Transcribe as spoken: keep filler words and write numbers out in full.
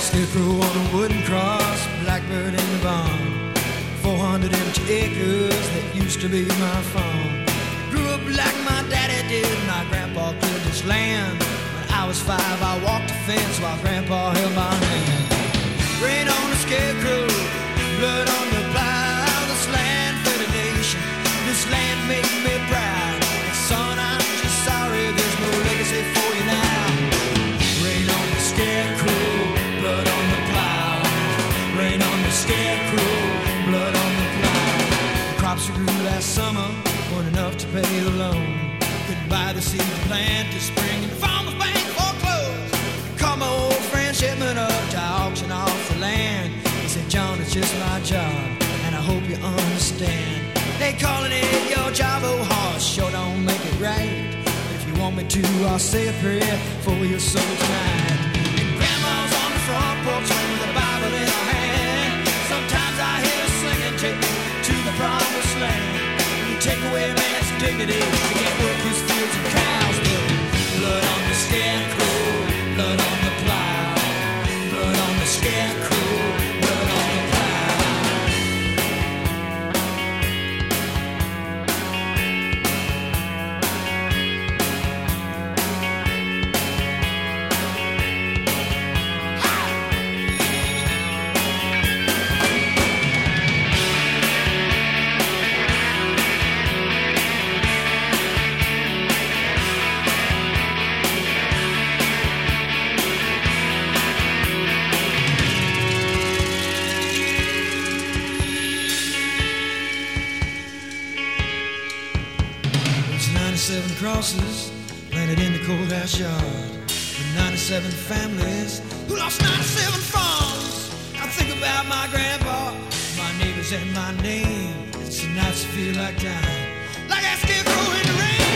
Scarecrow on a wooden cross, blackbird in the barn. Four hundred empty acres that used to be my farm. Grew up like my daddy did, my grandpa cleared this land. When I was five, I walked the fence while grandpa held my hand. Rain on the scarecrow, blood on the plow. This land fed a nation, this land made me proud. And son, I'm just sorry there's no legacy for you now. Rain on the scarecrow, blood on the plow. Rain on the scarecrow, blood on the plow. The crops we grew last summer weren't enough to pay the loan. Couldn't buy the seed to plant this spring, and the farmer's bank foreclosed. Called my old friend Shipman up to auction off the land. He said, John, it's just my job, and I hope you understand. They calling it your job, oh horse, sure don't make it right. But if you want me to, I'll say a prayer for your soul tonight. And grandma's on the front porch with a Bible in her hand. Sometimes I hear her singing, take me to the promised land. You take away man's dignity, you can't work his fields and cows. Blood on the scarecrow, blood on the plow. Blood on the scarecrow, blood on the plow. ninety-seven crosses planted in the courthouse yard. With ninety-seven families who lost ninety-seven farms. I think about my grandpa, my neighbors and my name. It's the nights I feel like dying, like that scarecrow in the rain.